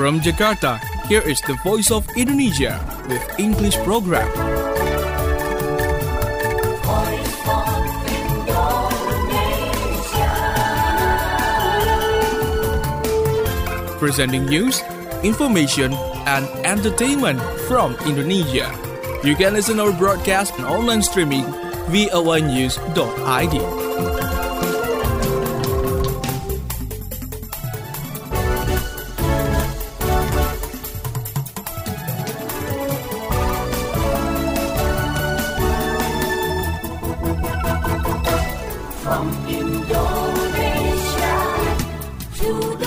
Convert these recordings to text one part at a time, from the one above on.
From Jakarta, here is the Voice of Indonesia with English program. Voice of Indonesia. Presenting news, information, and entertainment from Indonesia. You can listen our broadcast and online streaming voanews.id. From Indonesia to the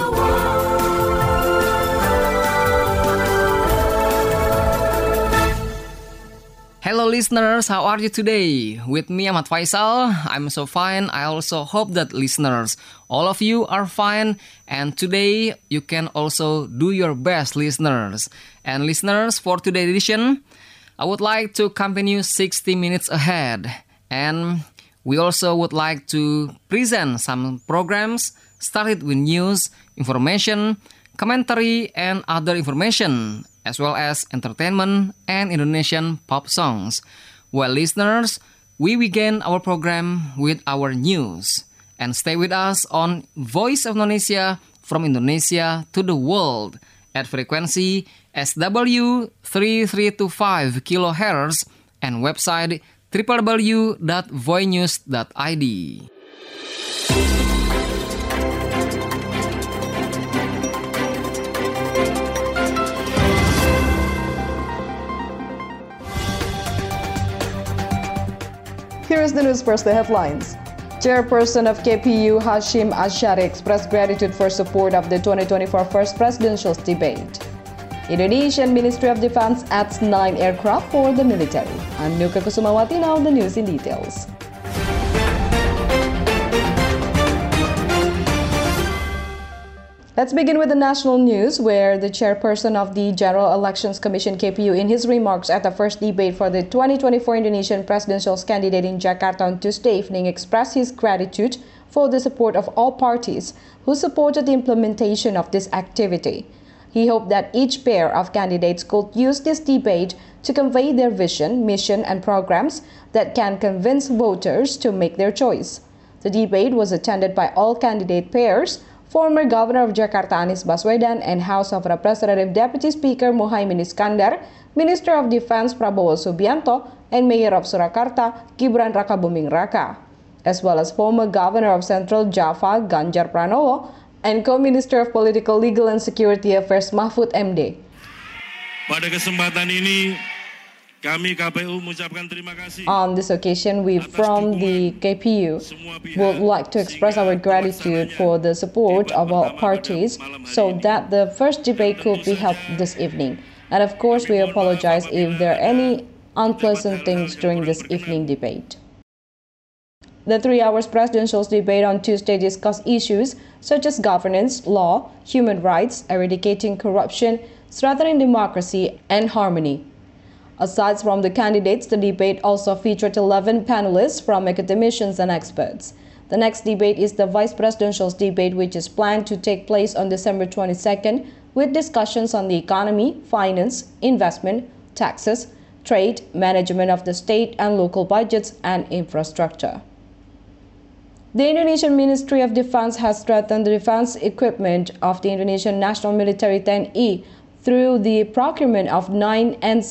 Hello listeners, how are you today? With me Ahmad Faisal, I'm so fine. I also hope that listeners, all of you are fine. And today you can also do your best, listeners. And listeners, for today's edition, I would like to accompany you 60 minutes ahead. And we also would like to present some programs started with news, information, commentary, and other information, as well as entertainment and Indonesian pop songs. Well, listeners, we begin our program with our news. And stay with us on Voice of Indonesia from Indonesia to the world at frequency SW 3325 kHz and website www.voinews.id. Here is the news first, the headlines. Chairperson of KPU Hashim Ashari expressed gratitude for support of the 2024 first presidential debate. Indonesian Ministry of Defense adds 9 aircraft for the military. I'm Nuka Kusumawati, now the news in details. Let's begin with the national news, where the chairperson of the General Elections Commission KPU, in his remarks at the first debate for the 2024 Indonesian presidential candidate in Jakarta on Tuesday evening, expressed his gratitude for the support of all parties who supported the implementation of this activity. He hoped that each pair of candidates could use this debate to convey their vision, mission, and programs that can convince voters to make their choice. The debate was attended by all candidate pairs, former Governor of Jakarta Anies Baswedan and House of Representatives Deputy Speaker Muhaimin Iskandar, Minister of Defense Prabowo Subianto, and Mayor of Surakarta Gibran Rakabuming Raka, as well as former Governor of Central Java Ganjar Pranowo and Co-Minister of Political, Legal and Security Affairs Mahfud MD. Pada kesempatan ini, kami KPU mengucapkan terima kasih. On this occasion, we from the KPU would like to express our gratitude for the support of all parties so that the first debate could be held this evening. And of course, we apologize if there are any unpleasant things during this evening debate. The 3 hours presidential debate on Tuesday discussed issues such as governance, law, human rights, eradicating corruption, strengthening democracy, and harmony. Aside from the candidates, the debate also featured 11 panelists from academicians and experts. The next debate is the vice presidential debate, which is planned to take place on December 22nd, with discussions on the economy, finance, investment, taxes, trade, management of the state and local budgets, and infrastructure. The Indonesian Ministry of Defense has strengthened the defense equipment of the Indonesian National Military TNI through the procurement of 9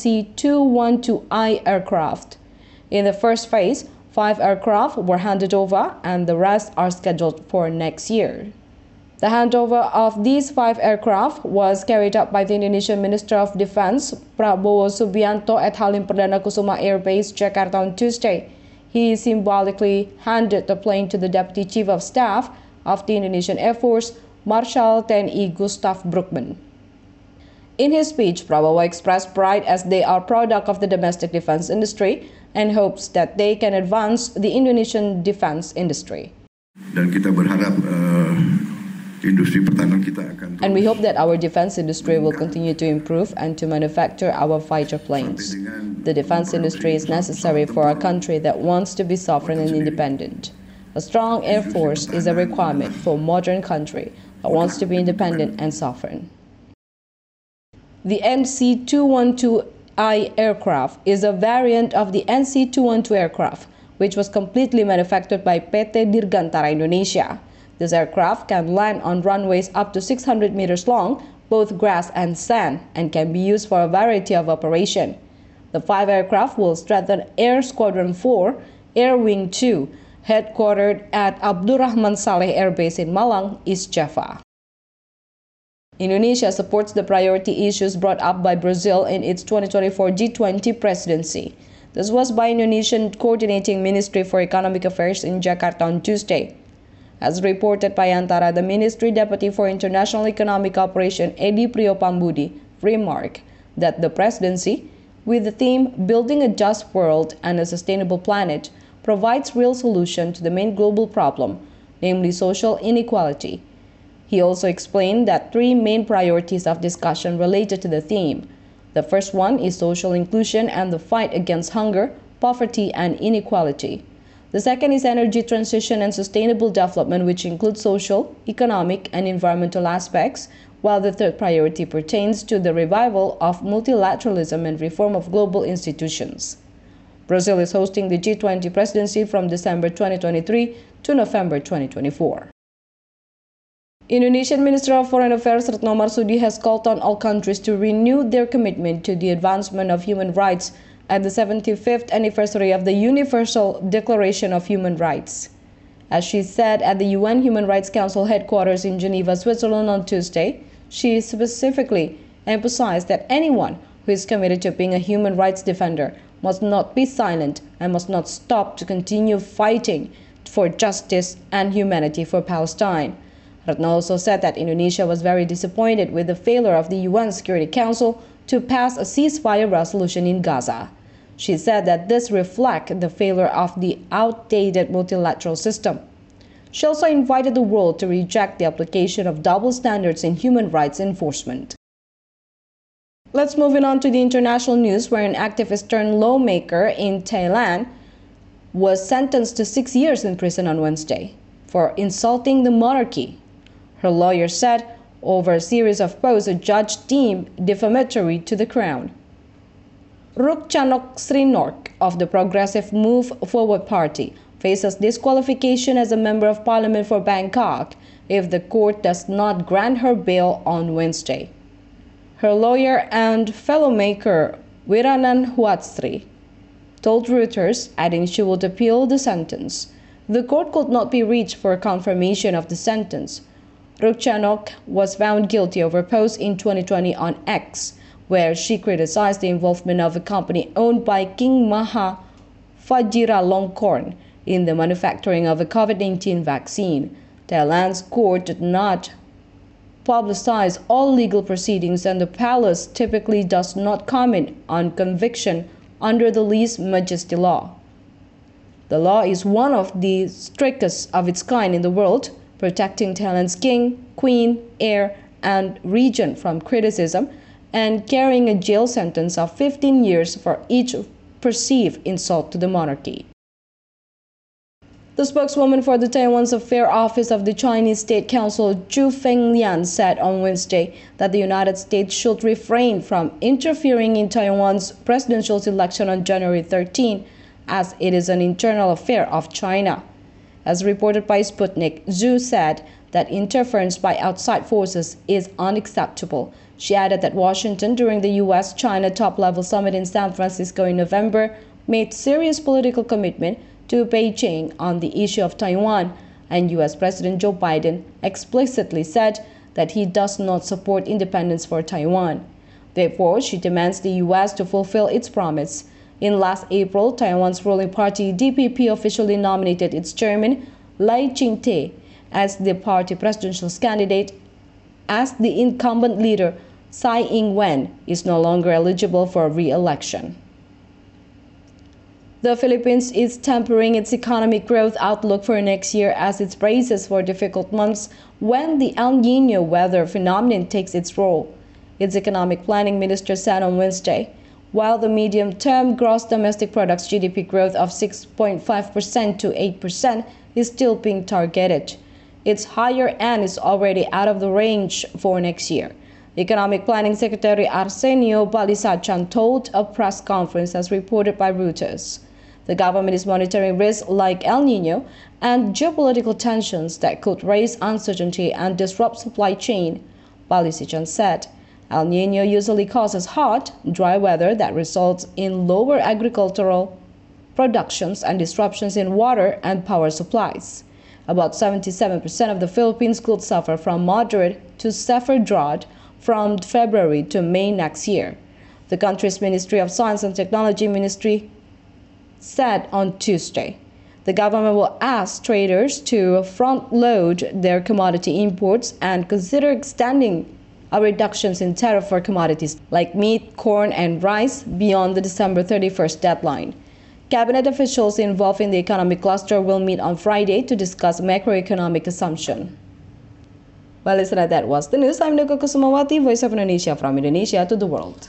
NC-212I aircraft. In the first phase, 5 aircraft were handed over and the rest are scheduled for next year. The handover of these 5 aircraft was carried out by the Indonesian Minister of Defense Prabowo Subianto at Halim Perdana Kusuma Air Base, Jakarta on Tuesday. He symbolically handed the plane to the Deputy Chief of Staff of the Indonesian Air Force, Marshal TNI Gustav Broekman. In his speech, Prabowo expressed pride as they are product of the domestic defense industry and hopes that they can advance the Indonesian defense industry. Dan kita berharap industri pertahanan kita akan. And we hope that our defense industry will continue to improve and to manufacture our fighter planes. The defense industry is necessary for a country that wants to be sovereign and independent. A strong air force is a requirement for a modern country that wants to be independent and sovereign. The NC-212I aircraft is a variant of the NC-212 aircraft, which was completely manufactured by PT Dirgantara Indonesia. This aircraft can land on runways up to 600 meters long, both grass and sand, and can be used for a variety of operations. The 5 aircraft will strengthen Air Squadron 4, Air Wing 2, headquartered at Abdurrahman Saleh Air Base in Malang, East Java. Indonesia supports the priority issues brought up by Brazil in its 2024 G20 presidency. This was by Indonesian Coordinating Ministry for Economic Affairs in Jakarta on Tuesday. As reported by Antara, the Ministry Deputy for International Economic Cooperation Edi Priopambudi remarked that the presidency, with the theme Building a Just World and a Sustainable Planet, provides real solution to the main global problem, namely social inequality. He also explained that 3 main priorities of discussion related to the theme. The first one is social inclusion and the fight against hunger, poverty, and inequality. The second is energy transition and sustainable development, which includes social, economic, and environmental aspects, while the third priority pertains to the revival of multilateralism and reform of global institutions. Brazil is hosting the G20 presidency from December 2023 to November 2024. Indonesian Minister of Foreign Affairs Retno Marsudi has called on all countries to renew their commitment to the advancement of human rights at the 75th anniversary of the Universal Declaration of Human Rights. As she said at the UN Human Rights Council headquarters in Geneva, Switzerland on Tuesday, she specifically emphasized that anyone who is committed to being a human rights defender must not be silent and must not stop to continue fighting for justice and humanity for Palestine. Retno also said that Indonesia was very disappointed with the failure of the UN Security Council to pass a ceasefire resolution in Gaza. She said that this reflects the failure of the outdated multilateral system. She also invited the world to reject the application of double standards in human rights enforcement. Let's move on to the international news, where an activist turned lawmaker in Thailand was sentenced to 6 years in prison on Wednesday for insulting the monarchy. Her lawyer said over a series of posts a judge deemed defamatory to the crown. Rukchanok Srinork of the Progressive Move Forward Party faces disqualification as a member of parliament for Bangkok if the court does not grant her bail on Wednesday. Her lawyer and fellow maker Wiranan Huatstri told Reuters, adding she would appeal the sentence. The court could not be reached for confirmation of the sentence. Rukchanok was found guilty over posts in 2020 on X, where she criticized the involvement of a company owned by King Maha Vajiralongkorn in the manufacturing of a COVID-19 vaccine. Thailand's court did not publicize all legal proceedings, and the palace typically does not comment on conviction under the lese majesty law. The law is one of the strictest of its kind in the world, protecting Thailand's king, queen, heir, and regent from criticism, and carrying a jail sentence of 15 years for each perceived insult to the monarchy. The spokeswoman for the Taiwan's Affairs Office of the Chinese State Council, Zhu Fenglian, said on Wednesday that the United States should refrain from interfering in Taiwan's presidential election on January 13, as it is an internal affair of China. As reported by Sputnik, Zhu said that interference by outside forces is unacceptable. She added that Washington, during the U.S.-China top-level summit in San Francisco in November, made serious political commitment to Beijing on the issue of Taiwan, and U.S. President Joe Biden explicitly said that he does not support independence for Taiwan. Therefore, she demands the U.S. to fulfill its promise. In last April, Taiwan's ruling party DPP officially nominated its chairman, Lai Ching-te, as the party presidential candidate, as the incumbent leader, Tsai Ing-wen, is no longer eligible for re-election. The Philippines is tempering its economic growth outlook for next year as it braces for difficult months when the El Niño weather phenomenon takes its role. Its economic planning minister said on Wednesday, while the medium-term gross domestic products GDP growth of 6.5% to 8% is still being targeted. Its higher end is already out of the range for next year. Economic Planning Secretary Arsenio Balisachan told a press conference as reported by Reuters. The government is monitoring risks like El Nino and geopolitical tensions that could raise uncertainty and disrupt supply chain. Balisachan said, El Nino usually causes hot, dry weather that results in lower agricultural productions and disruptions in water and power supplies. About 77% of the Philippines could suffer from moderate to severe drought from February to May next year. The country's Ministry of Science and Technology Ministry said on Tuesday. The government will ask traders to front-load their commodity imports and consider extending reductions in tariff for commodities like meat, corn, and rice beyond the December 31st deadline. Cabinet officials involved in the economic cluster will meet on Friday to discuss macroeconomic assumption. Well, listener, that was the news. I'm Nuka Kusumawati, Voice of Indonesia, from Indonesia to the world.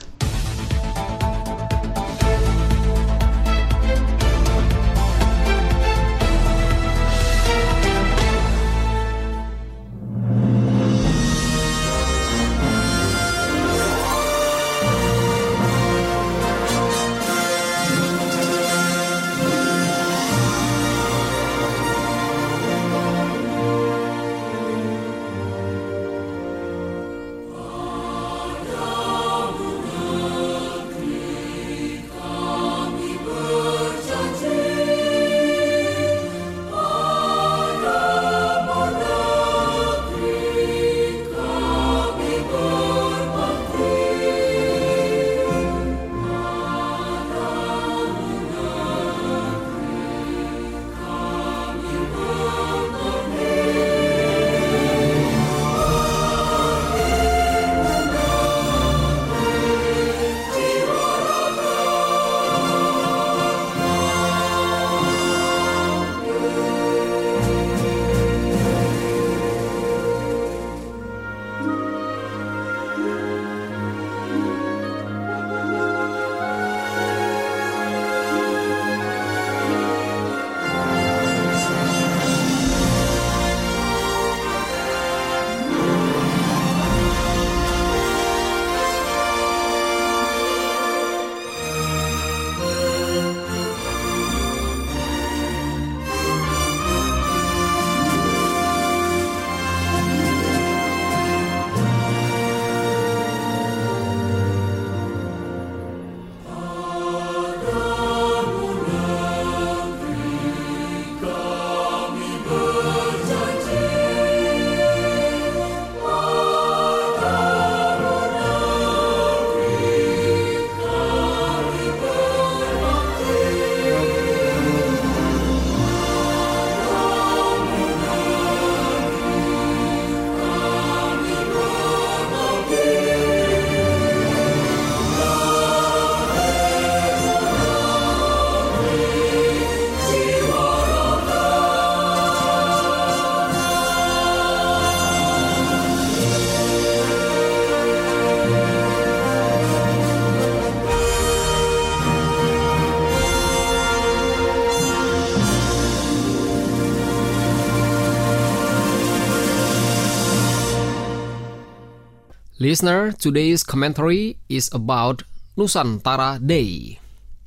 Listener, today's commentary is about Nusantara Day.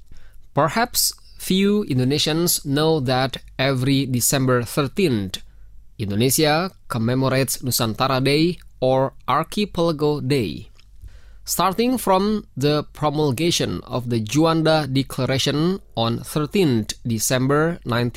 Perhaps few Indonesians know that every December 13th, Indonesia commemorates Nusantara Day or Archipelago Day. Starting from the promulgation of the Juanda Declaration on 13th December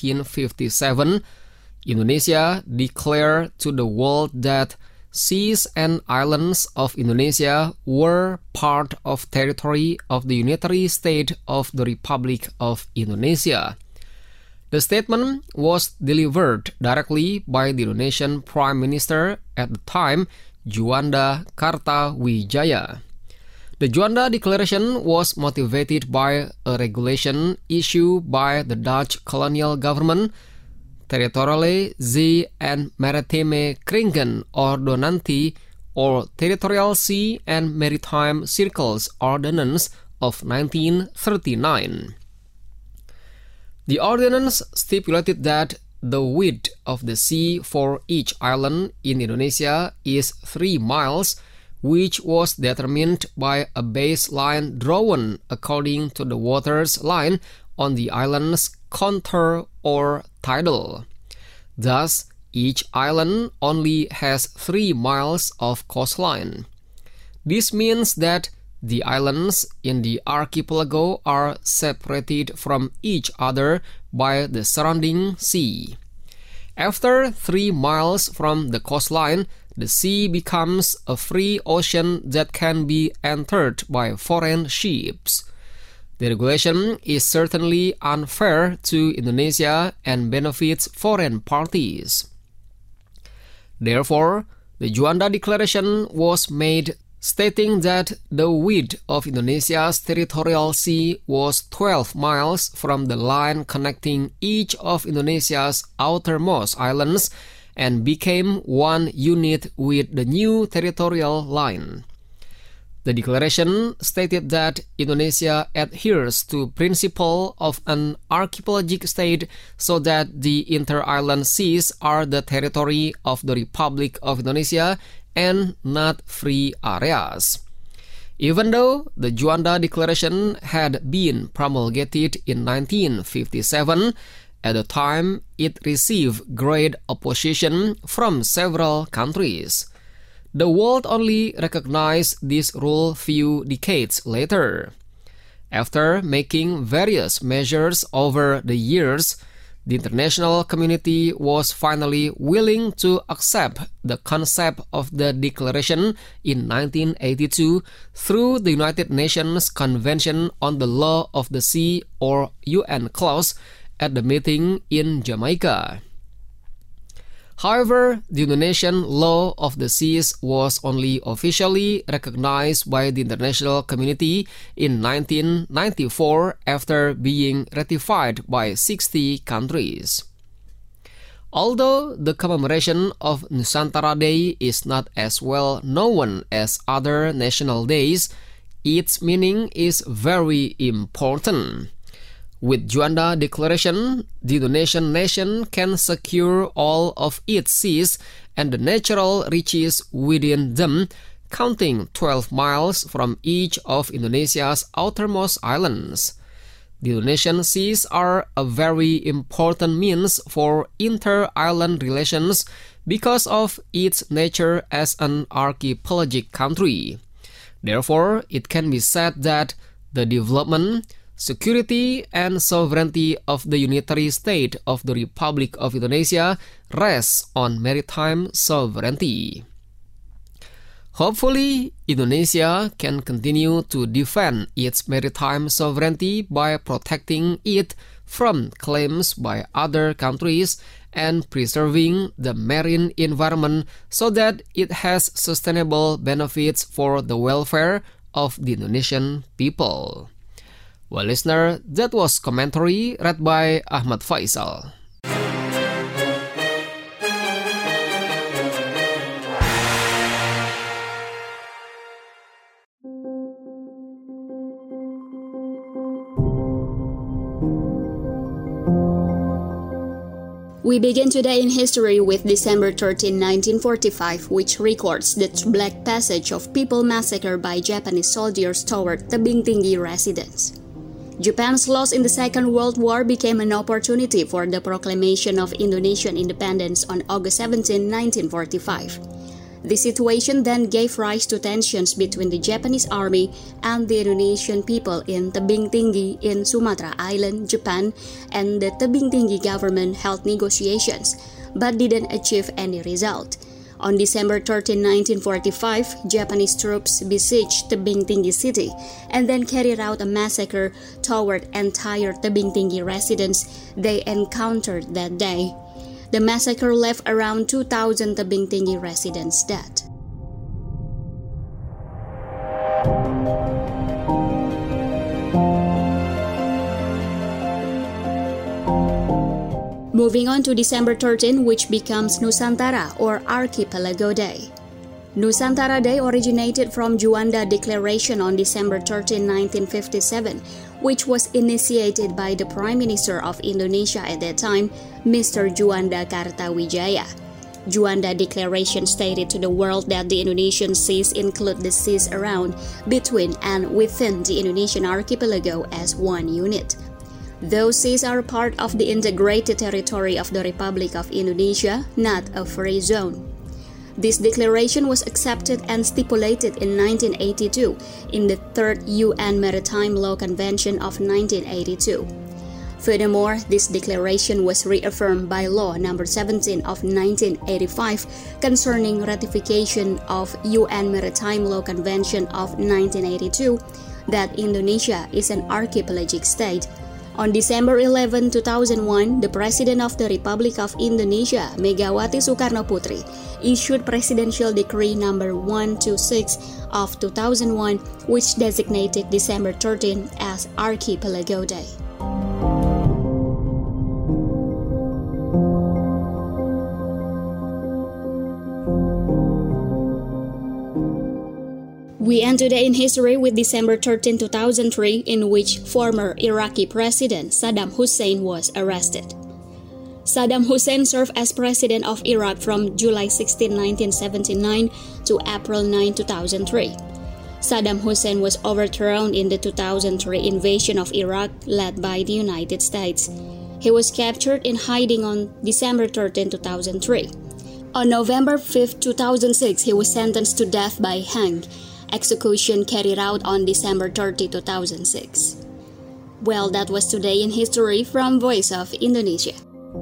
1957, Indonesia declared to the world that seas and islands of Indonesia were part of territory of the unitary state of the Republic of Indonesia. The statement was delivered directly by the Indonesian Prime Minister at the time, Juanda Kartawijaya. The Juanda Declaration was motivated by a regulation issued by the Dutch colonial government, Territoriale Zee en Maritime Kringen Ordonnantie, or Territorial Sea and Maritime Circles Ordinance of 1939. The ordinance stipulated that the width of the sea for each island in Indonesia is 3 miles, which was determined by a baseline drawn according to the water's line on the island's contour or tidal. Thus, each island only has 3 miles of coastline. This means that the islands in the archipelago are separated from each other by the surrounding sea. After 3 miles from the coastline, the sea becomes a free ocean that can be entered by foreign ships. The regulation is certainly unfair to Indonesia and benefits foreign parties. Therefore, the Juanda Declaration was made stating that the width of Indonesia's territorial sea was 12 miles from the line connecting each of Indonesia's outermost islands and became one unit with the new territorial line. The declaration stated that Indonesia adheres to principle of an archipelagic state so that the inter-island seas are the territory of the Republic of Indonesia and not free areas. Even though the Juanda Declaration had been promulgated in 1957, at the time it received great opposition from several countries. The world only recognized this rule few decades later. After making various measures over the years, the international community was finally willing to accept the concept of the declaration in 1982 through the United Nations Convention on the Law of the Sea or UNCLOS at the meeting in Jamaica. However, the Indonesian Law of the Seas was only officially recognized by the international community in 1994 after being ratified by 60 countries. Although the commemoration of Nusantara Day is not as well known as other national days, its meaning is very important. With Juanda Declaration, the Indonesian nation can secure all of its seas and the natural riches within them, counting 12 miles from each of Indonesia's outermost islands. The Indonesian seas are a very important means for inter-island relations because of its nature as an archipelagic country. Therefore, it can be said that the development, security and sovereignty of the unitary state of the Republic of Indonesia rests on maritime sovereignty. Hopefully, Indonesia can continue to defend its maritime sovereignty by protecting it from claims by other countries and preserving the marine environment so that it has sustainable benefits for the welfare of the Indonesian people. Well, listener, that was commentary read by Ahmad Faisal. We begin today in history with December 13, 1945, which records the Black Passage of People massacre by Japanese soldiers toward Tebing Tinggi residence. Japan's loss in the Second World War became an opportunity for the proclamation of Indonesian independence on August 17, 1945. The situation then gave rise to tensions between the Japanese army and the Indonesian people in Tebing Tinggi in Sumatra Island, Japan, and the Tebing Tinggi government held negotiations, but didn't achieve any result. On December 13, 1945, Japanese troops besieged Tebing Tinggi city and then carried out a massacre toward entire Tebing Tinggi residents they encountered that day. The massacre left around 2,000 Tebing Tinggi residents dead. Moving on to December 13, which becomes Nusantara or Archipelago Day. Nusantara Day originated from Juanda Declaration on December 13, 1957, which was initiated by the Prime Minister of Indonesia at that time, Mr. Juanda Kartawijaya. Juanda Declaration stated to the world that the Indonesian seas include the seas around, between, and within the Indonesian archipelago as one unit. Those seas are part of the integrated territory of the Republic of Indonesia, not a free zone. This declaration was accepted and stipulated in 1982 in the Third UN Maritime Law Convention of 1982. Furthermore, this declaration was reaffirmed by Law No. 17 of 1985 concerning ratification of UN Maritime Law Convention of 1982 that Indonesia is an archipelagic state. On December 11, 2001, the President of the Republic of Indonesia, Megawati Soekarno-Putri, issued Presidential Decree No. 126 of 2001, which designated December 13 as Archipelago Day. We end today in history with December 13, 2003, in which former Iraqi President Saddam Hussein was arrested. Saddam Hussein served as President of Iraq from July 16, 1979 to April 9, 2003. Saddam Hussein was overthrown in the 2003 invasion of Iraq led by the United States. He was captured in hiding on December 13, 2003. On November 5, 2006, he was sentenced to death by hang. Execution carried out on December 30, 2006. Well, that was today in history from Voice of Indonesia.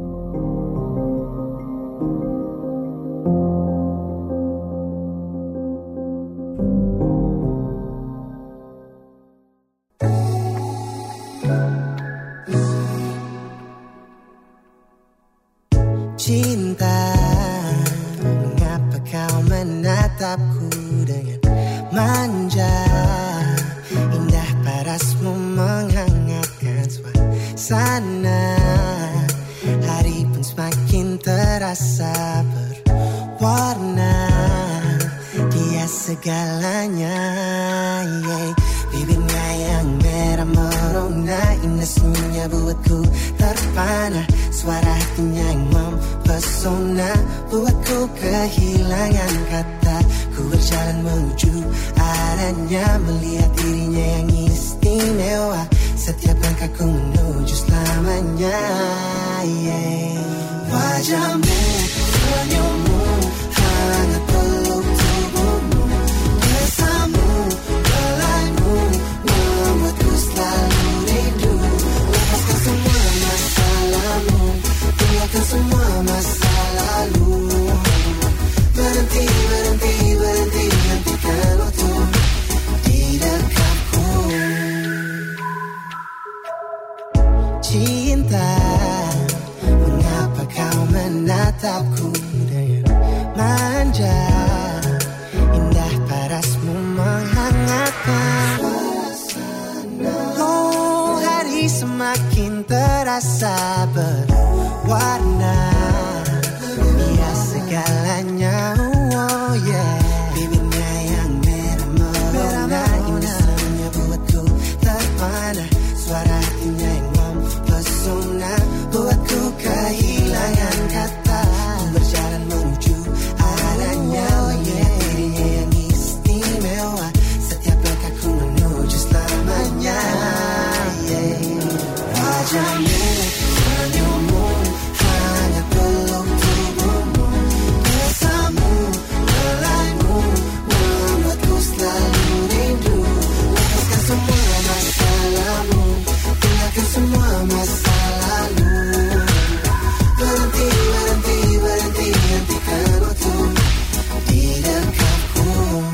Cinta, mengapa kau menatapku dengan manja? Indah parasmu menghangatkan suasana. Hari pun semakin terasa berwarna. Dia segalanya, bibirnya yang merah merona. Indah senyumnya buatku terpana. Suara hatinya yang mempesona, buatku kehilangan kata. Ku berjalan menuju arahnya, melihat dirinya yang istimewa. Setiap langkahku menuju selamanya. Wajahmu, senyummu, hangat peluk tubuhmu. Bersamamu, belaimu, membuatku selalu rindu. Lepaskan semua masalahmu, tinggalkan semua masa lalu. Berhenti, berhenti, berhenti, hentikan waktu di dekatku. Cinta, mengapa kau menatapku dengan manja? Indah parasmu menghangatkan suasana. Oh, hari semakin terasa berwarna. Dia segalanya, oh yeah. Bibirnya yang merah merona, indah senyumnya buatku terpana. Suara hatinya yang mempesona, buatku kehilangan kata. Ku berjalan menuju arahnya, oh yeah. Dirinya yang istimewa, setiap langkahku menuju selamanya. Wajahmu, senyummu, hangat peluk tubuhmu. Bersamamu, belaimu, membuatku selalu rindu. Lepaskan semua masalahmu, tinggalkan semua masa lalu. Berhenti, berhenti, berhenti, hentikan waktu di dekatku.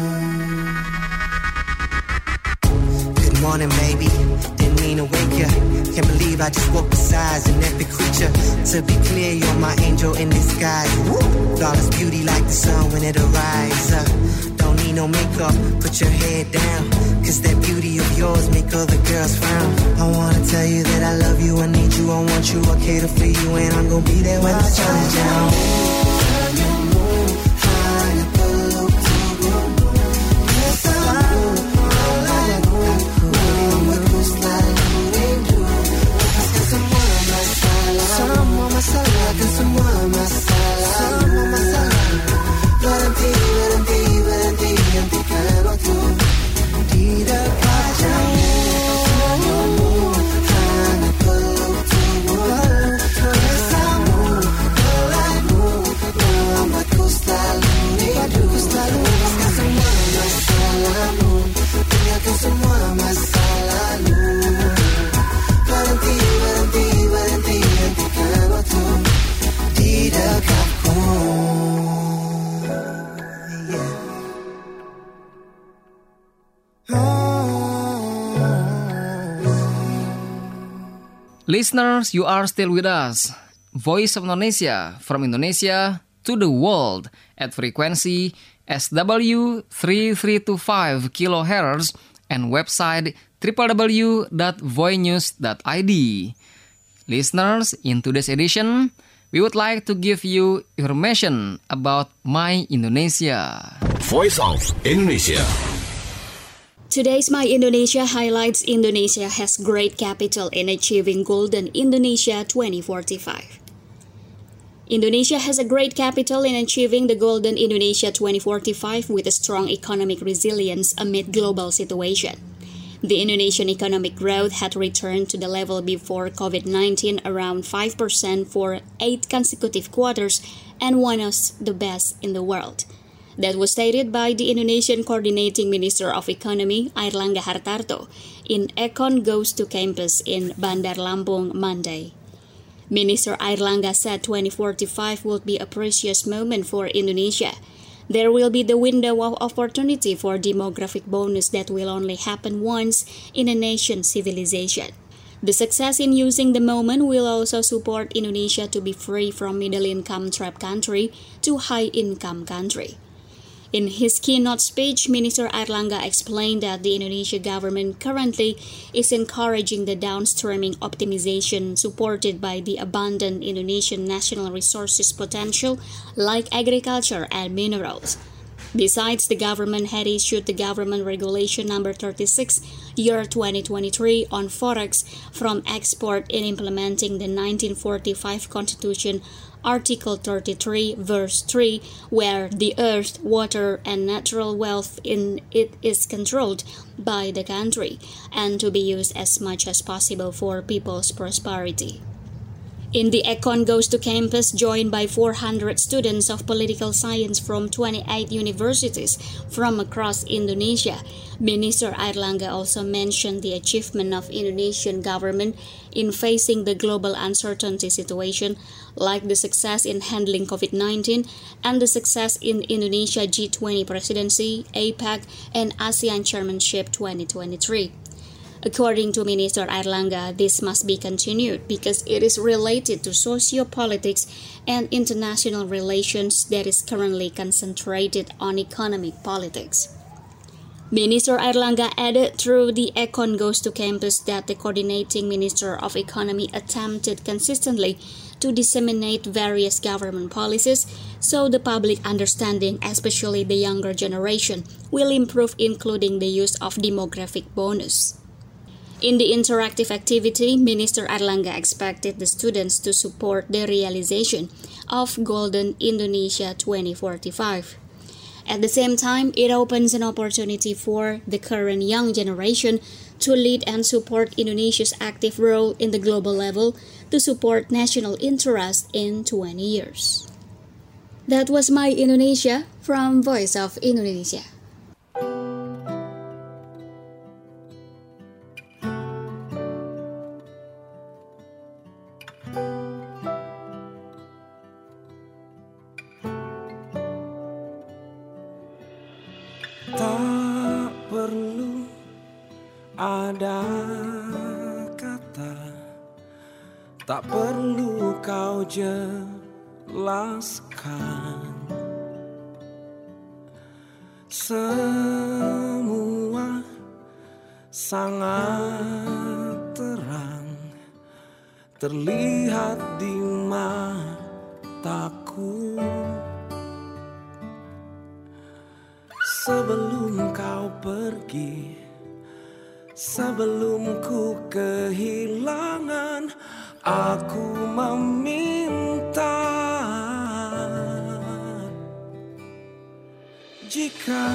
Good morning, baby. Didn't mean to wake ya. Can't believe I just woke beside an epic creature. To be clear, you're my angel in disguise. Flawless beauty like the sun when it arises. Don't need no makeup, put your head down. Cause that beauty of yours make other girls frown. I wanna tell you that I love you, I need you, I want you, I cater for you. And I'm gonna be there when the sun is down. Semua masalah, semua masalah. Listeners, you are still with us. Voice of Indonesia, from Indonesia to the world at frequency SW 3325 kHz and website www.voinews.id. Listeners, in today's edition, we would like to give you information about My Indonesia. Voice of Indonesia. Today's My Indonesia highlights Indonesia has great capital in achieving Golden Indonesia 2045. Indonesia has a great capital in achieving the Golden Indonesia 2045 with a strong economic resilience amid global situation. The Indonesian economic growth had returned to the level before COVID-19, around 5% for 8 consecutive quarters, and one of the best in the world. That was stated by the Indonesian Coordinating Minister of Economy, Airlangga Hartarto, in Econ Goes to Campus in Bandar Lampung Monday. Minister Airlangga said 2045 will be a precious moment for Indonesia. There will be the window of opportunity for demographic bonus that will only happen once in a nation's civilization. The success in using the moment will also support Indonesia to be free from middle-income trap country to high-income country. In his keynote speech, Minister Airlangga explained that the Indonesian government currently is encouraging the downstreaming optimization supported by the abundant Indonesian national resources potential like agriculture and minerals. Besides, the government had issued the Government Regulation Number 36, year 2023 on Forex from export in implementing the 1945 Constitution Article 33, verse 3, where the earth, water, and natural wealth in it is controlled by the country and to be used as much as possible for people's prosperity. In the Econ Goes to Campus, joined by 400 students of political science from 28 universities from across Indonesia, Minister Airlangga also mentioned the achievement of Indonesian government in facing the global uncertainty situation, like the success in handling COVID-19 and the success in Indonesia G20 presidency, APEC, and ASEAN chairmanship 2023. According to Minister Airlangga, this must be continued because it is related to socio-politics and international relations that is currently concentrated on economic politics. Minister Airlangga added through the Econ Goes to Campus that the Coordinating Minister of Economy attempted consistently to disseminate various government policies so the public understanding, especially the younger generation, will improve, including the use of demographic bonus. In the interactive activity, Minister Airlangga expected the students to support the realization of Golden Indonesia 2045. At the same time, it opens an opportunity for the current young generation to lead and support Indonesia's active role in the global level to support national interest in 20 years. That was My Indonesia from Voice of Indonesia. Tak perlu ada kata, tak perlu kau jelaskan. Semua sangat terang, terlihat di mataku. Sebelum kau pergi, sebelum ku kehilangan, aku meminta, jika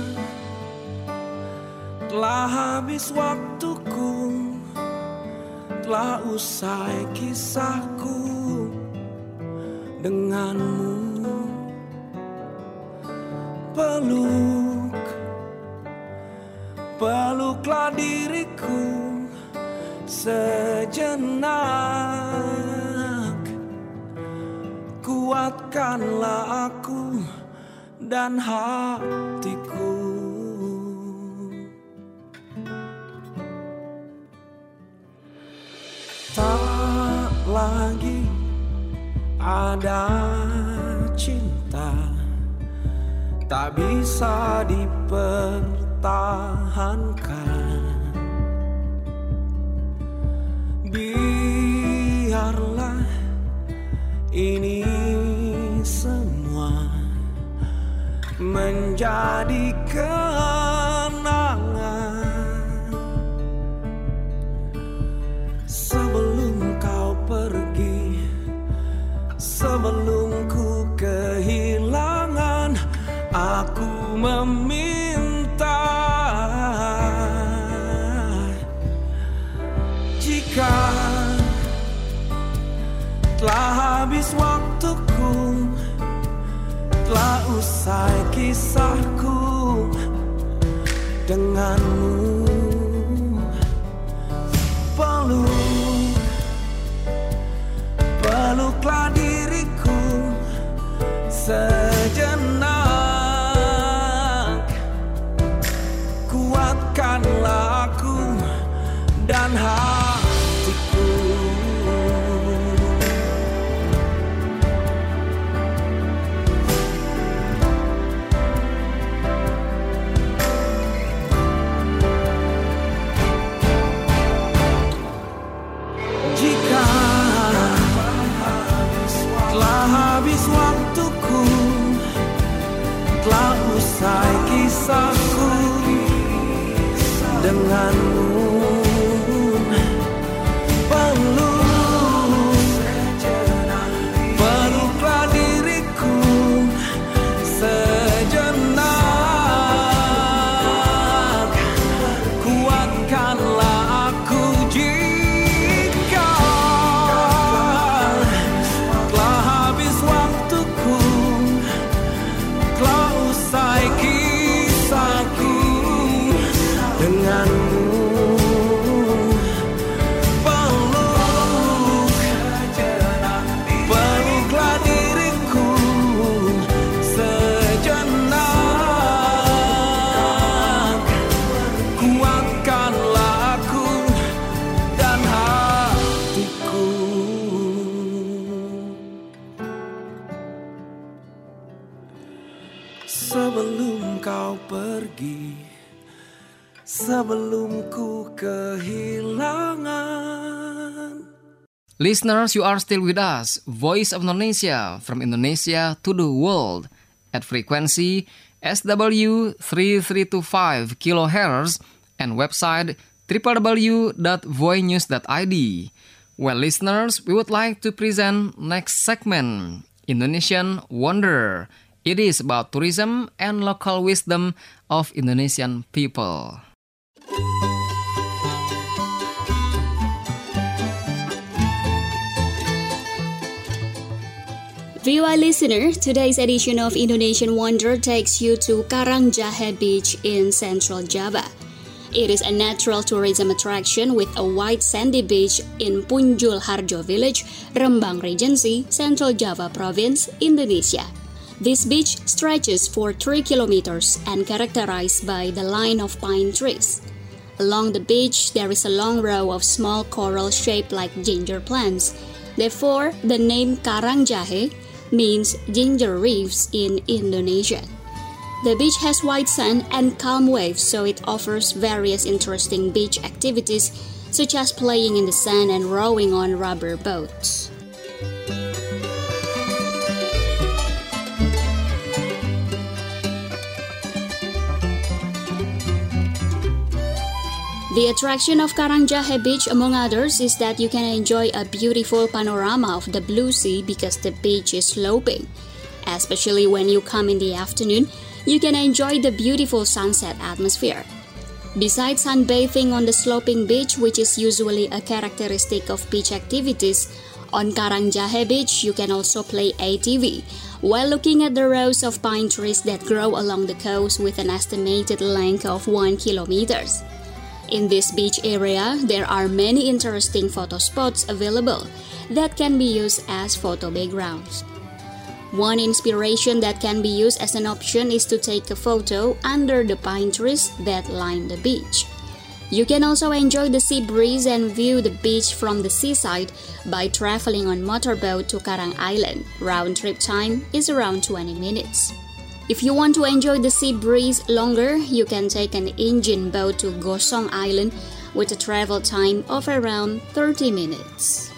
telah habis waktuku, telah usai kisahku denganmu, peluklah diriku sejenak, kuatkanlah aku dan hatiku. Tak lagi ada cinta tak bisa dipertahankan. Biarlah ini semua menjadi kenangan. Sebelum kau pergi, sebelum ku kehilangan, aku meminta, jika telah habis waktuku, telah usai kisahku denganmu, peluklah diriku sejenak, kuatkanlah aku dan hatiku. Jika telah habis waktuku, telah usai kisahku denganmu, peluklah diriku sejenak, kuatkanlah aku jika telah habis waktuku, telah usai kisahku denganmu, peluklah diriku sejenak, kuatkanlah aku dan hatiku. Sebelum kau pergi, sebelum ku kehilangan. Listeners, you are still with us, Voice of Indonesia, from Indonesia to the world, at frequency SW 3325 kHz and website www.voinews.id. Well, listeners, we would like to present next segment, Indonesian Wonder. It is about tourism and local wisdom of Indonesian people. Viewer listener, today's edition of Indonesian Wonder takes you to Karangjahe Beach in Central Java. It is a natural tourism attraction with a wide sandy beach in Punjul Harjo Village, Rembang Regency, Central Java Province, Indonesia. This beach stretches for 3 kilometers and characterized by the line of pine trees. Along the beach, there is a long row of small coral shaped like ginger plants. Therefore, the name Karangjahe means ginger reefs in Indonesian. The beach has white sand and calm waves, so it offers various interesting beach activities such as playing in the sand and rowing on rubber boats. The attraction of Karangjahe Beach, among others, is that you can enjoy a beautiful panorama of the blue sea because the beach is sloping. Especially when you come in the afternoon, you can enjoy the beautiful sunset atmosphere. Besides sunbathing on the sloping beach, which is usually a characteristic of beach activities, on Karangjahe Beach you can also play ATV while looking at the rows of pine trees that grow along the coast with an estimated length of 1 kilometer. In this beach area, there are many interesting photo spots available that can be used as photo backgrounds. One inspiration that can be used as an option is to take a photo under the pine trees that line the beach. You can also enjoy the sea breeze and view the beach from the seaside by traveling on motorboat to Karang Island. Round trip time is around 20 minutes. If you want to enjoy the sea breeze longer, you can take an engine boat to Gosong Island with a travel time of around 30 minutes.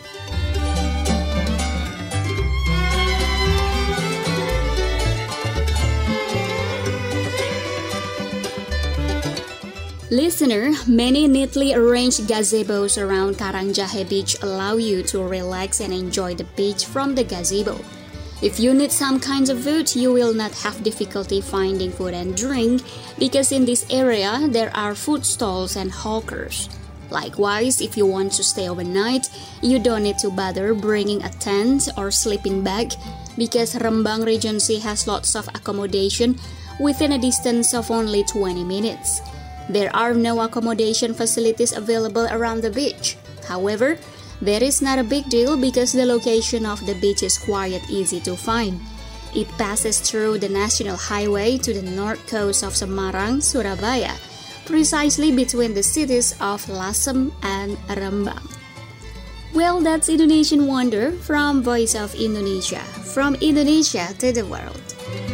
Listener, many neatly arranged gazebos around Karangjahe Beach allow you to relax and enjoy the beach from the gazebo. If you need some kinds of food, you will not have difficulty finding food and drink because in this area there are food stalls and hawkers. Likewise, if you want to stay overnight, you don't need to bother bringing a tent or sleeping bag because Rembang Regency has lots of accommodation within a distance of only 20 minutes. There are no accommodation facilities available around the beach. However, that is not a big deal because the location of the beach is quite easy to find. It passes through the national highway to the north coast of Semarang, Surabaya, precisely between the cities of Lasem and Rembang. Well, that's Indonesian Wonder from Voice of Indonesia, from Indonesia to the world.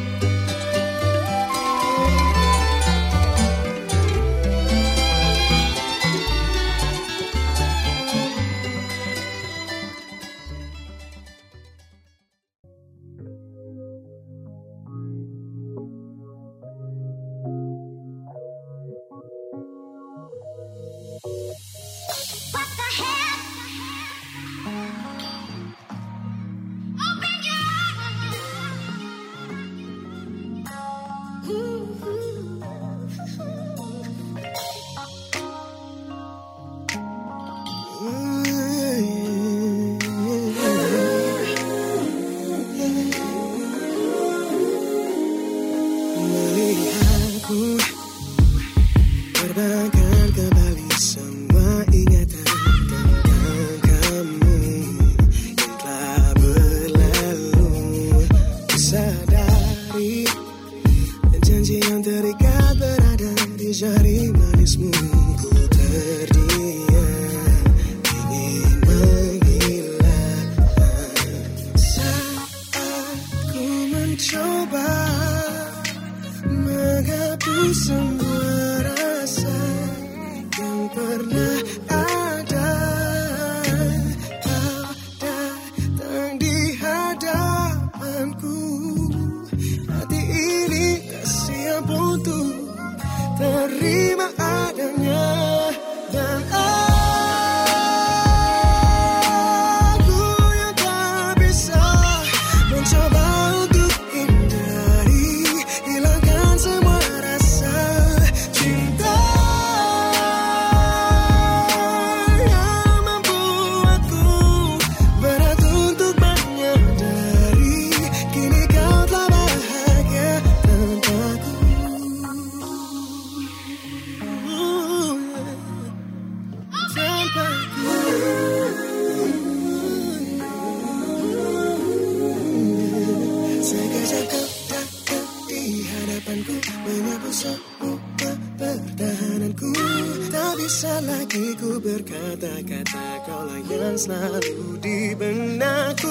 Berkata-kata kaulah yang selalu di benakku.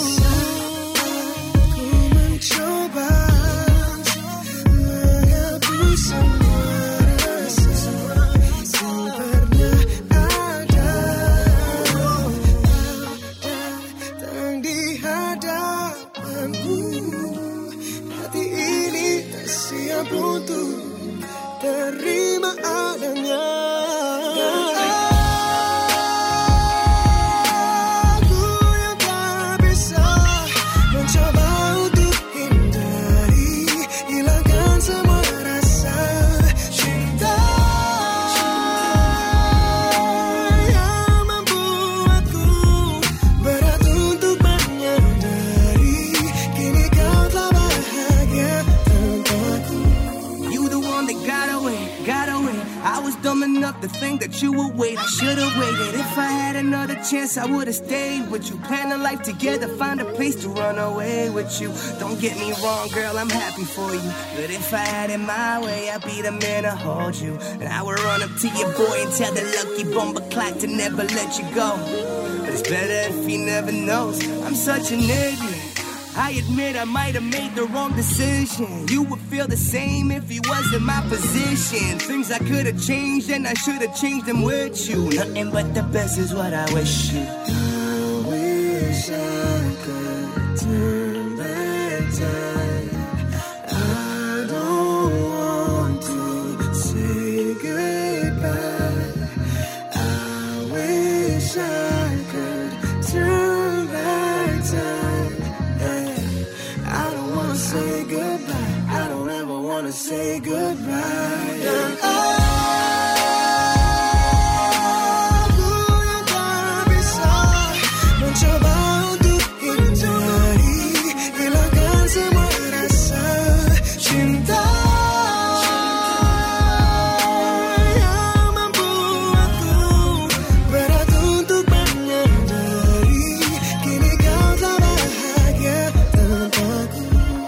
Ku mencoba menghapus semua rasa yang pernah ada. Datang di hadapanku, hati ini tak siap untuk terima adanya. thought you would wait, I should've waited. If I had another chance, I would've stayed with you. Plan a life together, find a place to run away with you. Don't get me wrong, girl, I'm happy for you. But if I had it my way, I'd be the man to hold you. And I would run up to your boy and tell the lucky bomber clock to never let you go. But it's better if he never knows. I'm such an idiot. I admit I might have made the wrong decision. You would feel the same if you was in my position. Things I could have changed and I should have changed them with you. Nothing but the best is what I wish you. I wish I could turn back time. I don't want to say goodbye. I wish I could turn back time. Say goodbye. I don't ever wanna say goodbye. Aku yang tak bisa mencoba untuk hindari, hilangkan semua rasa cinta yang membuatku berat untuk menyadari. Kini kau tak bahagia tanpaku.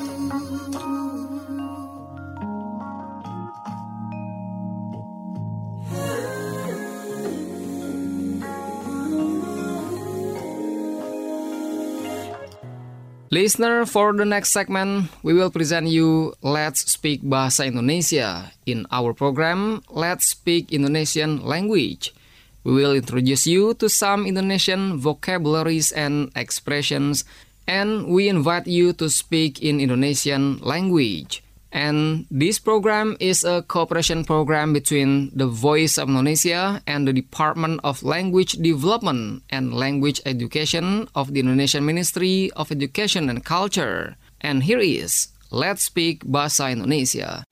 Listener, for the next segment, we will present you Let's Speak Bahasa Indonesia. In our program, Let's Speak Indonesian Language. We will introduce you to some Indonesian vocabularies and expressions, and we invite you to speak in Indonesian language. And this program is a cooperation program between the Voice of Indonesia and the Department of Language Development and Language Education of the Indonesian Ministry of Education and Culture. And here is Let's Speak Bahasa Indonesia.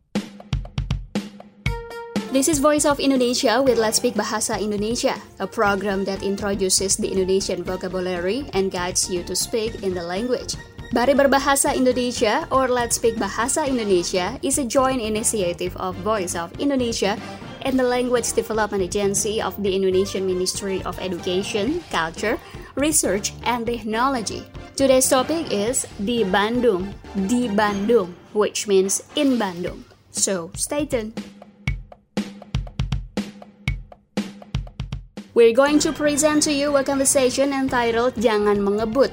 This is Voice of Indonesia with Let's Speak Bahasa Indonesia, a program that introduces the Indonesian vocabulary and guides you to speak in the language. Mari Berbahasa Indonesia or Let's Speak Bahasa Indonesia is a joint initiative of Voice of Indonesia and the Language Development Agency of the Indonesian Ministry of Education, Culture, Research, and Technology. Today's topic is di Bandung, which means in Bandung. So stay tuned. We're going to present to you a conversation entitled Jangan Mengebut,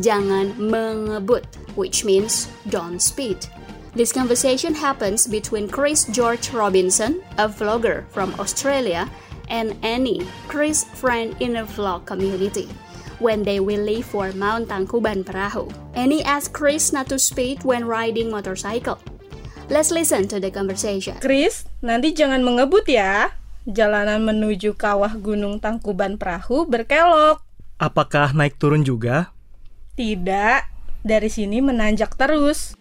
which means don't speed. This conversation happens between Chris George Robinson, a vlogger from Australia, and Annie, Chris' friend in the vlog community, when they will leave for Mount Tangkuban Perahu. Annie asked Chris not to speed when riding motorcycle. Let's listen to the conversation. Chris, nanti jangan mengebut ya. Jalanan menuju kawah Gunung Tangkuban Perahu berkelok. Apakah naik turun juga? Tidak, dari sini menanjak terus.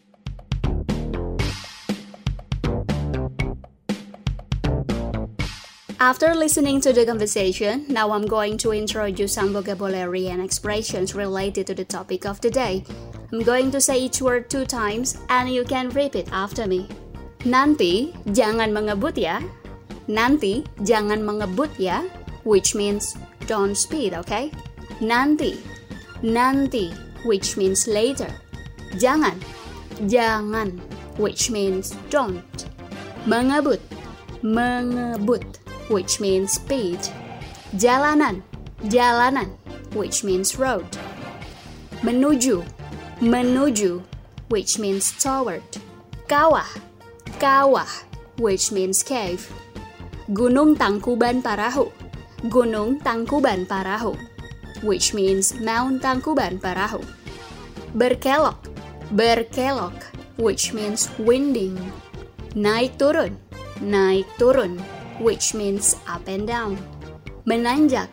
After listening to the conversation, now I'm going to introduce some vocabulary and expressions related to the topic of the day. I'm going to say each word 2 times and you can repeat after me. Nanti jangan mengebut ya. Nanti jangan mengebut ya, which means don't speed, okay? Nanti, which means later. Jangan, which means don't. Mengebut, which means speed. Jalanan, which means road. Menuju, which means toward. Kawah, which means cave. Gunung Tangkuban Perahu, which means Mount Tangkuban Perahu. Berkelok, which means winding. Naik turun, which means up and down. Menanjak,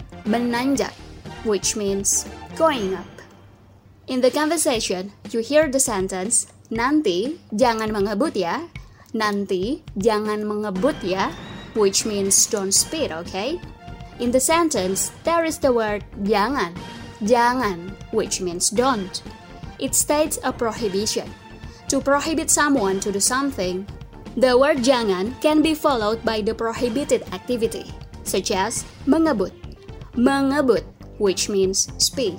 which means going up. In the conversation, you hear the sentence, nanti jangan mengebut ya. Nanti jangan mengebut ya, which means don't speed, okay? In the sentence, there is the word jangan, which means don't. It states a prohibition. To prohibit someone to do something, the word jangan can be followed by the prohibited activity. such as mengebut, which means speed.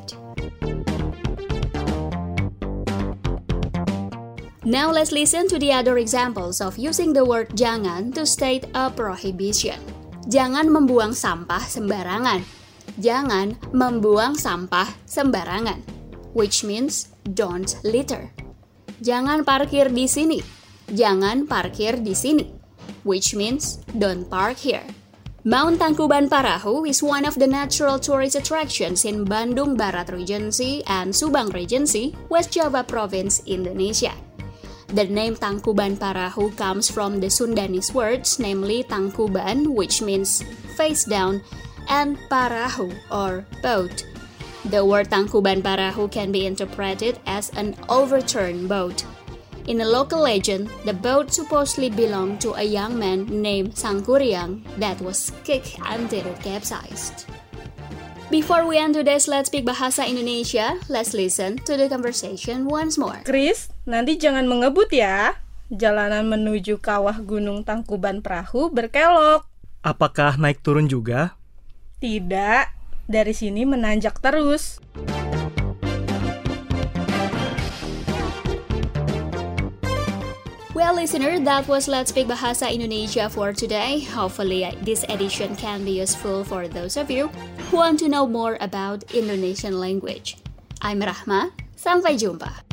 Now let's listen to the other examples of using the word jangan to state a prohibition. Jangan membuang sampah sembarangan. Jangan membuang sampah sembarangan, which means don't litter. Jangan parkir di sini. Jangan parkir di sini, which means don't park here. Mount Tangkuban Parahu is one of the natural tourist attractions in Bandung Barat Regency and Subang Regency, West Java Province, Indonesia. The name Tangkuban Parahu comes from the Sundanese words, namely Tangkuban, which means face down, and Parahu, or boat. The word Tangkuban Parahu can be interpreted as an overturned boat. In a local legend, the boat supposedly belonged to a young man named Sangkuriang that was kicked until it capsized. Before we end today's Let's Speak Bahasa Indonesia, let's listen to the conversation once more. Chris, nanti jangan mengebut ya. Jalanan menuju kawah Gunung Tangkuban Parahu berkelok. Apakah naik turun juga? Tidak, dari sini menanjak terus. Well, listener, that was Let's Speak Bahasa Indonesia for today. Hopefully, this edition can be useful for those of you who want to know more about Indonesian language. I'm Rahma. Sampai jumpa.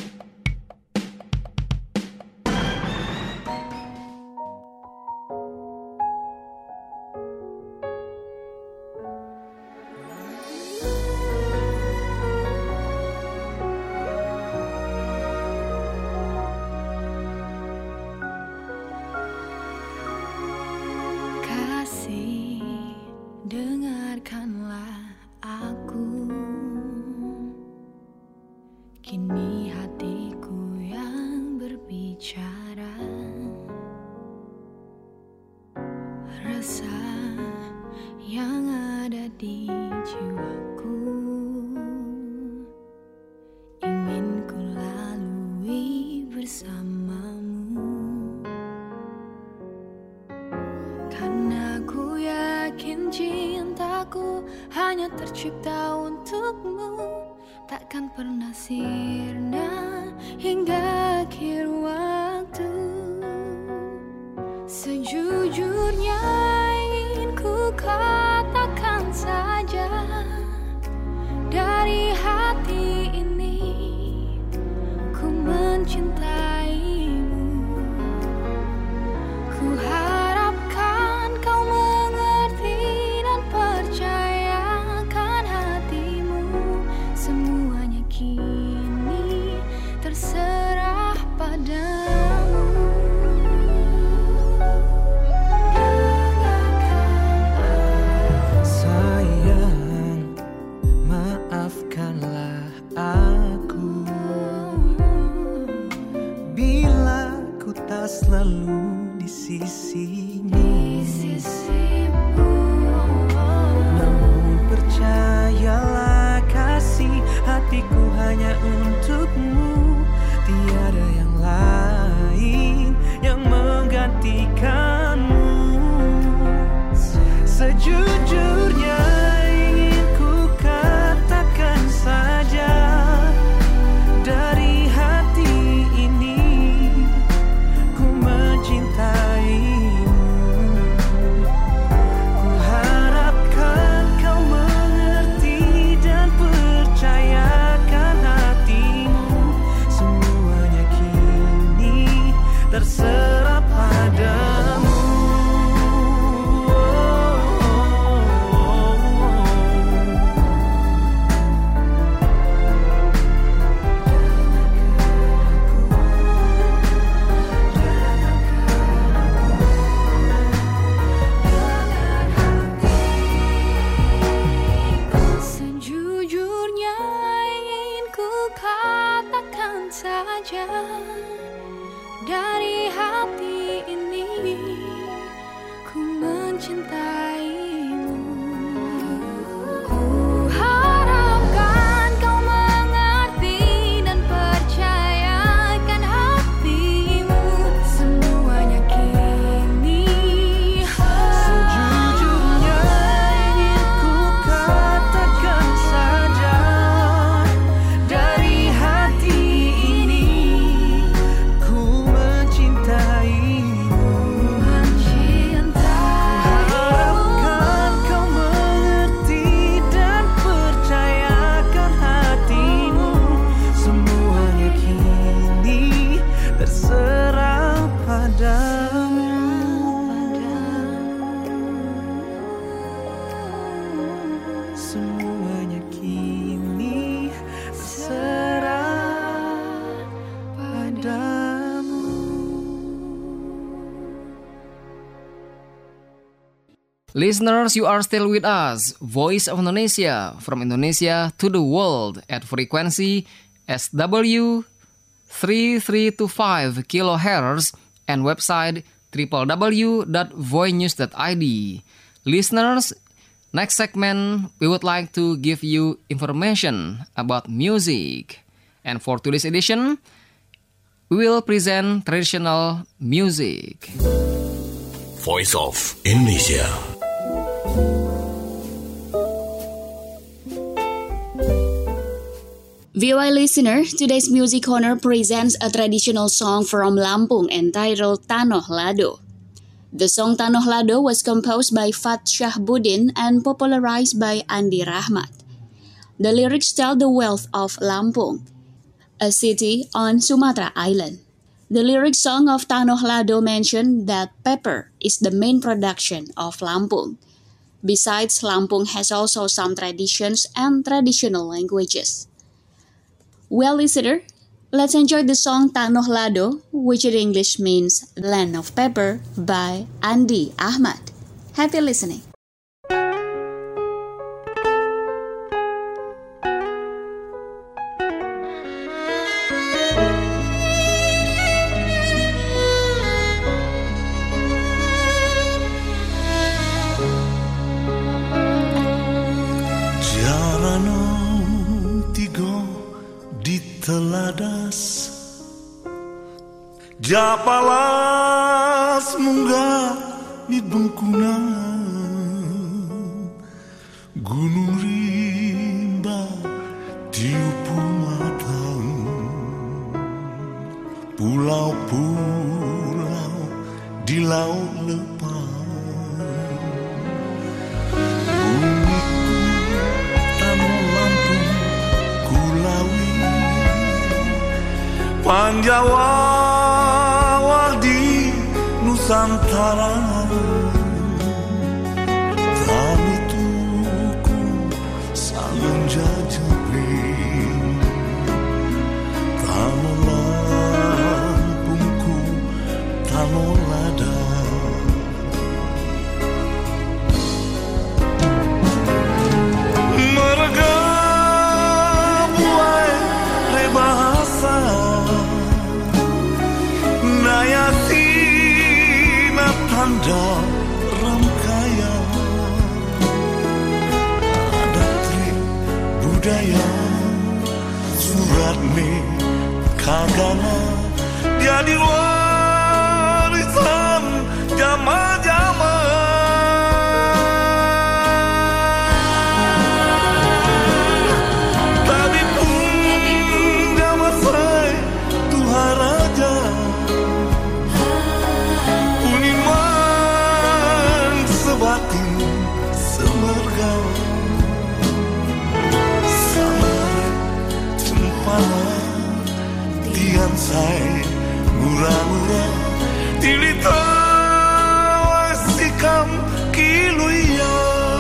Dengarkanlah aku, kini hatiku yang berbicara. Rasa yang ada di jiwaku ingin ku lalui bersamamu, karena ku yakin cintaku hanya tercipta untukmu, takkan pernah sirna hingga akhir waktu. Sejujurnya ingin ku katakan saja, dari hati ini ku mencintaimu. Ku harapkan kau mengerti dan percayakan hatimu. Semuanya kini terserah padamu. Sayang, maafkanlah aku bila ku tak selalu di sisimu. Namun percayalah kasih hatiku hanya untukmu, tiada yang lain yang menggantikanmu. Sejujurnya ingin ku katakan saja, dari hati ini ku mencintaimu. Ku harapkan kau mengerti dan percayakan hatimu. Semuanya kini terserah padamu. Sejujurnya ingin ku katakan saja, dari hati ini ku mencintaimu. Ku harapkan kau mengerti dan percayakan hatimu. Semuanya kini Sejujurnya Listeners, you are still with us, Voice of Indonesia, from Indonesia to the world at frequency SW 3325 kHz and website www.voinews.id. Listeners, next segment, we would like to give you information about music. And for today's edition, we will present traditional music. Voice of Indonesia. VOA listener, today's Music Corner presents a traditional song from Lampung entitled Tanoh Lado. The song Tanoh Lado was composed by Fat Syahbudin and popularized by Andi Rahmat. The lyrics tell the wealth of Lampung, a city on Sumatra Island. The lyric song of Tanoh Lado mentioned that pepper is the main production of Lampung. Besides, Lampung has also some traditions and traditional languages. Well, listener, let's enjoy the song Tanoh Lado, which in English means Land of Pepper, by Andi Ahmad. Happy listening. Teladas Japalas munggah di bengkunan Gunung rimba tiupu matang Pulau-pulau di laut lepas Bumiku Tanoh Lampung Kulawi Panjawa di Nusantara Tani tuku sangun jajabing Tanoh Lampungku Tanoh Lada Merga buai rebahasa Nayasina tanda ramkaya Adat trik budaya Surat me kagana Jadi warisan jama-jama Tapi pun jama say Tuhan Raja Batin semergau Samare cempala Tian say murah-murah Tilita wasikam kiluya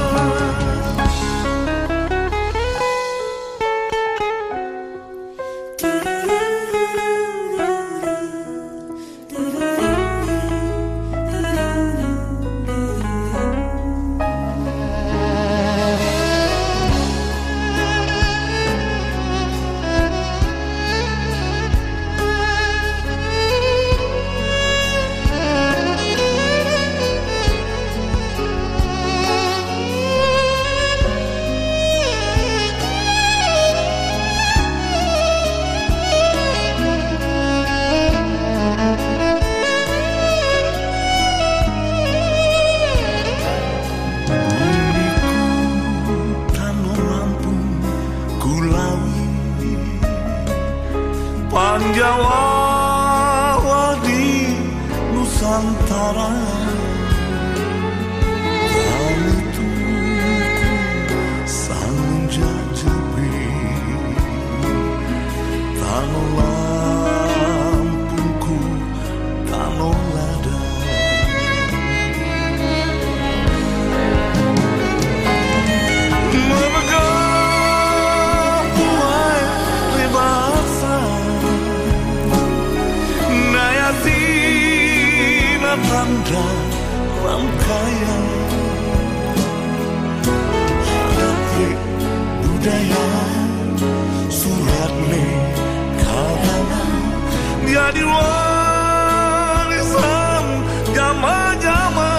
Panjawa di Nusantara Kami tuku sangun jajabing Tanoh Lampungku Tanoh Lada Memegang buai rebahasa Nayasina tanda ramkaya budaya surat negara jadi warisan jama-jama.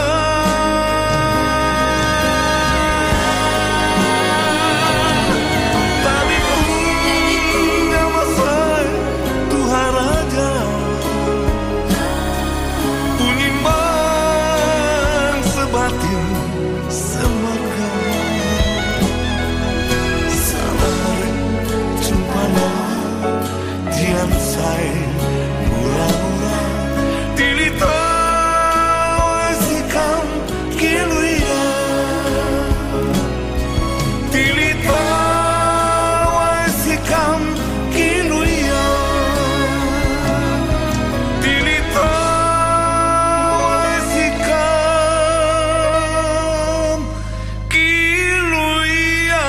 Tadi punya masa Tuhan Raja Punyiman sebatin semarga Sabar jumpana Dian say mula-mula Dilita wasikam kiluya Dilita wasikam kiluya Dilita wasikam kiluya.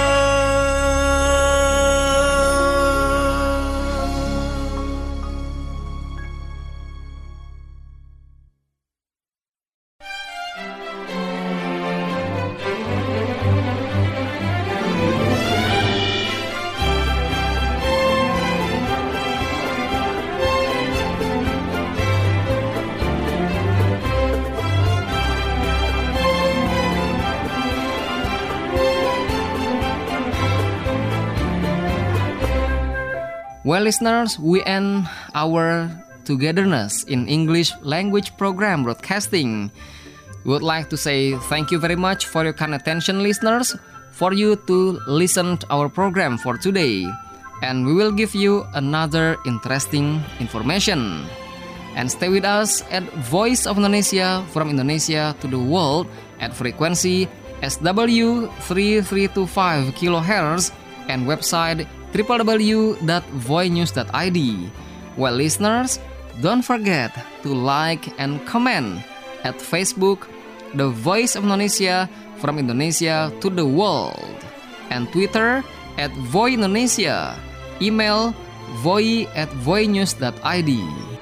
Well, listeners, we end our togetherness in English language program broadcasting. We would like to say thank you very much for your kind attention, listeners, for you to listen to our program for today. And we will give you another interesting information. And stay with us at Voice of Indonesia from Indonesia to the world at frequency SW 3325 kHz and website www.voinews.id. Well, listeners, don't forget to like and comment at Facebook, The Voice of Indonesia from Indonesia to the world, and Twitter at Voi Indonesia, email voi@voinews.id.